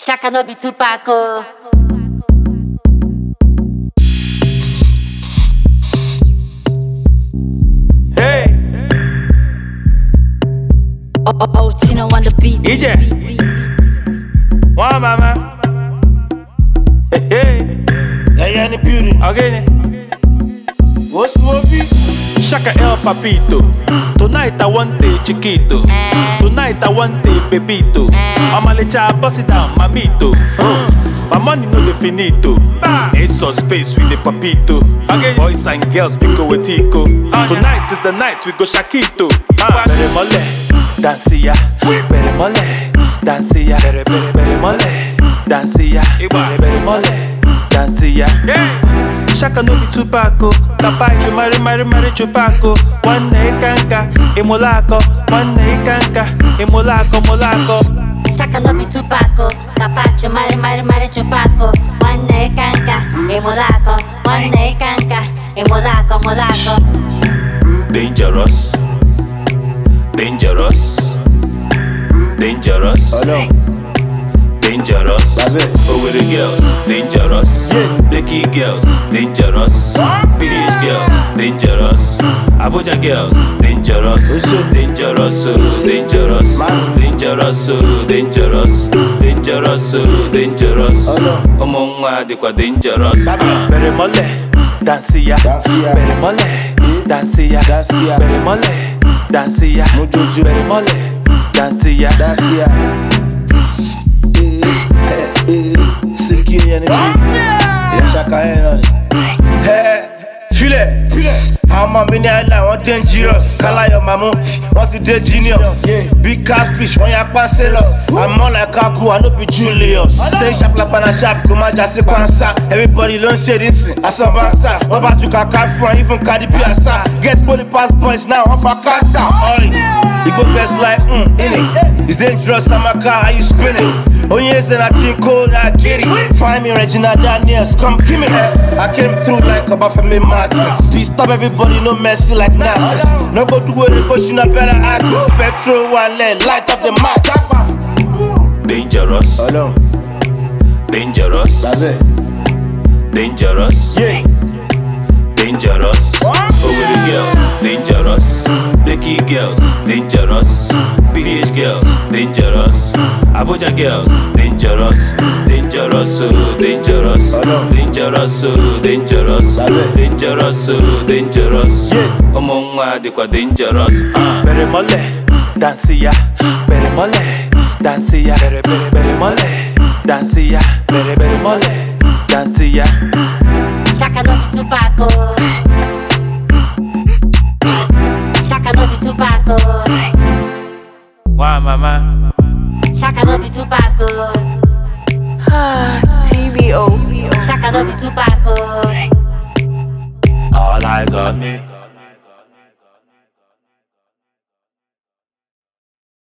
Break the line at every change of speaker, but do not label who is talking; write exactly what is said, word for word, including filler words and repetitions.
Shaka no be Tupac.
Hey,
Oh, oh, oh, Tino on the beat.
E J. One mama. Hey, hey.
Yeah, yeah, in the beauty.
Again.
What's what be?
Shaka El Papito. Tonight I want a chiquito. Tonight I want a bebito. Amalecha, bust it down, mamito. Uh, my money no definito. Ace on space with the papito. Again, boys and girls, we go with Tico. Tonight is the night we go Shakito. Ah, bere mole, dancia. Bere mole, dancia. Bere bere bere mole, dancia. Bere bere mole, dancia. Shaka no be Tupac. Kapai you marry marry marry Tupac. One day kanka, imolako. One day kanka, imolako molako.
Shaka no be Tupac. Capacho, mare, mare, mare, chupaco. One day canca, e molaco. One day canca, e molaco, molaco.
Dangerous, dangerous, dangerous.
Oh no.
Dangerous,
That's it.
over the girls, dangerous.
Yeah.
Becky girls, dangerous. B H girls, dangerous. Abuja girls, dangerous.
What's it?
Dangerous, oh, dangerous.
Man.
Dangerous, oh, dangerous. Dangerous, oh, dangerous.
Oh no.
Omo nwa dikwa dangerous.
That's it.
Bere mole, dancia.
Dancia.
Bere mole, dancia.
Dancia.
Bere mole, dancia.
Mujojo.
Bere mole, dancia.
That's yeah. Eh, eh, eh. Silky in the beauty. Yeah, Shaka ain't on it. Hey, feel it, feel it. I'm a mini island, one dangerous. Kala your mama, once it dead genius. Big catfish, when you pass us. I'm more like Kaku, I know be Julius. Stay sharp like Pana sharp, come on, just a everybody learn shit this. I saw Bansa, what about you can come from, even Cardi Piazza. Guess body pass points now, off a casa. You go guess like, mm, in it. It's dangerous, I'm a car, how you spinning? Oh yes, and I think cold, I get it. Find me Regina Daniels, come give me that. I came through like a Bafemi Martins. Please stop everybody, no messy like Nazis. No go do it, go she not better access. Petrol one leg, light up the match.
Dangerous,
Oh no,
dangerous,
that's it.
dangerous,
Yeah.
dangerous. Over the girls, dangerous. Becky girls, dangerous. B H girls, dangerous. Abuja girls, dangerous. Dangerous, oh, dangerous.
Oh no.
Dangerous, oh, dangerous.
That's it.
Dangerous, oh, dangerous.
Yeah.
Omo nwa dikwa dangerous. Ah. Bere mole, dancia. Bere mole, dancia. Bere bere bere mole, dancia. Bere bere mole, dancia.
Shaka no be Tupac. Shaka no be Tupac.
Wow, mama.
Shaka no be Tupac.
T V O.
Shaka no be Tupac.